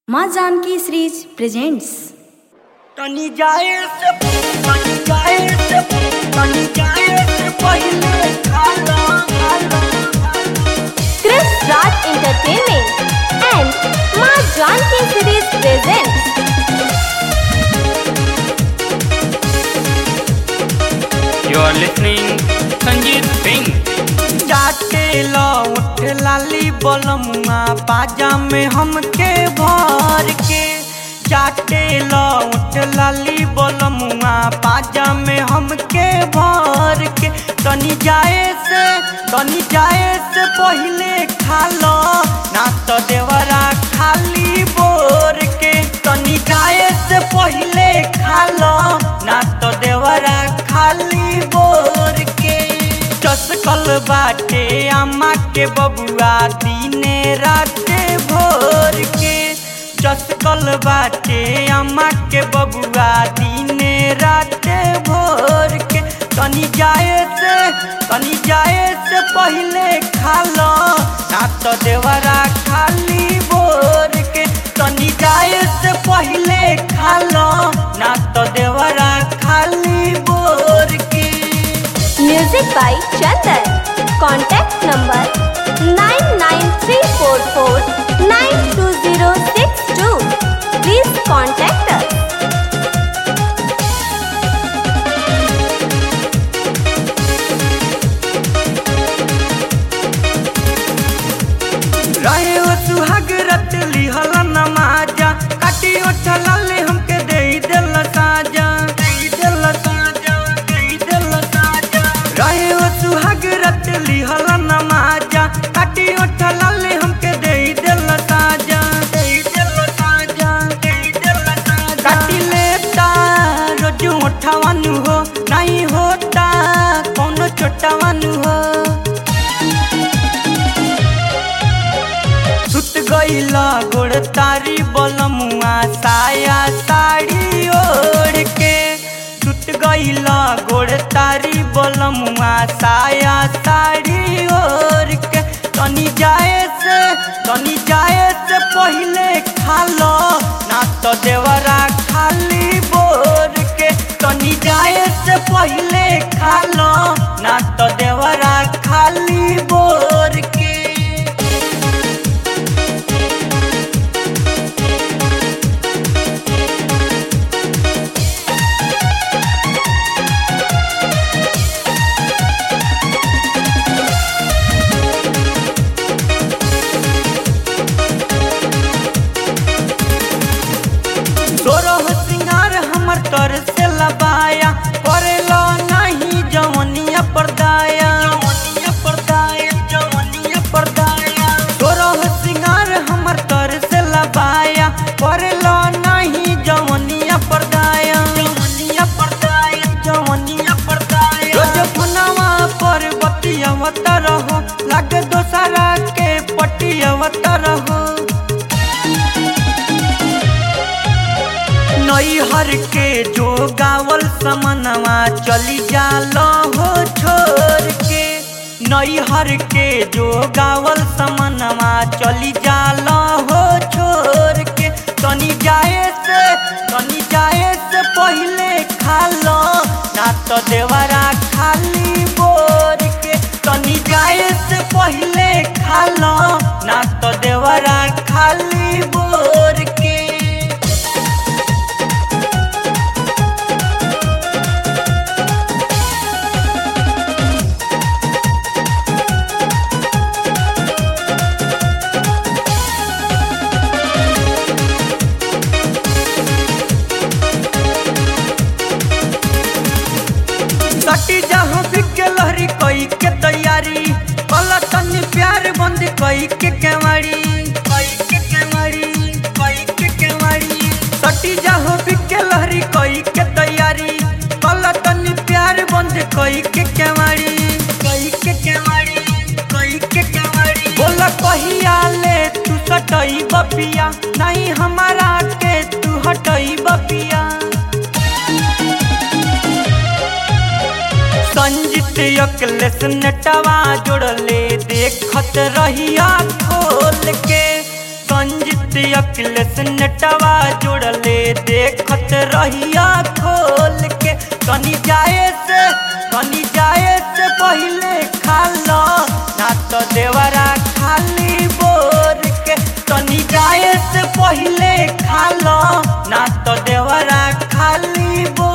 माँ Janaki series presents. तनी जाए से पहले खाला Chris Raj Entertainment and माँ Janaki series presents You are listening Sanjeet Singh. जाके लौट लाली बलमुआ बाजा में हमके भर के। जाके लौट लाली बलमुआ बाजा में हमके भर के। तनी जाए से पहले खालो ना तो देवरा खाली बोर के। तनी जाए से पहले खालो ना तो देवरा खाली बोर के। चसकल बाटे अम्मा के बबुआ दीने राते भोर के। चसकल बाटे अम्मा के बबुआ दीने राते भोर के। तनी जाए से पहले खालो ना तो देवरा खाली बोर के। तनी जाए से पहले खालो ना तो देवरा खाली बोर के। Music by Chandan. Contact number 99344920062. Please contact us. रहे हो सुहाग रत लिहल नमाजा काटी उठला ले हमके दे दिल साजा रहे हो सुहाग रत लिहल नमाजा काटी उठला ले हमके दे दिल साजा काटी लेता रोज उठावानु हो नहीं होता कौनो छोटावानु हो। सुत गईला गोड़ तारी बलमुआ साया साड़ी ओढ़ के। सुत गईला गोड़ तारी बलमुआ साया साड़ी ओढ़ के। तनी जाए से पहले खालो ना तो देवरा खाली बोर के। तनी जाए से पहले खालो ना तो देवरा खाली बोर के। तोरह सिंगार हमर तर से लबाया करेलो नहीं जवनिया परदाया तोरह सिंगार हमर तर से लबाया करेलो नहीं जवनिया परदाया रोज फुनवा पर बतियावत रहो लागे दोसरा के पटियावत रहो। नैहर के जो गावल समनवा चली जालो हो छोड़ के। नैहर के जो गावल समनवा चली जालो हो छोड़ के। तनी जाए से पहले खालो ना तो देवरा खाली बोर के। तनी जाए से पहले खालो ना तो देवरा खाली बोर के। सटी जहाँ बिके लहरी कई के तैयारी कला तनी प्यार बंद कई के केवाड़ी सटी जहाँ बिके लहरी कई के तैयारी कला तनी प्यार बंद कई के केवाड़ी बोला कहिया ले तू सटई बपिया नहीं हमारा के तू हटई बपिया। संजीत अकलेस नटवा जोड़ले देखत रहिया खोल के। संजीत संजीत अखिलेश नेटवा जोड़ले देखत रहिया खोल के तनी जाए से पहले खा लो ना तो देवरा खाली बोर के तनी जाए से पहले खा लो ना तो देवरा खाली बोर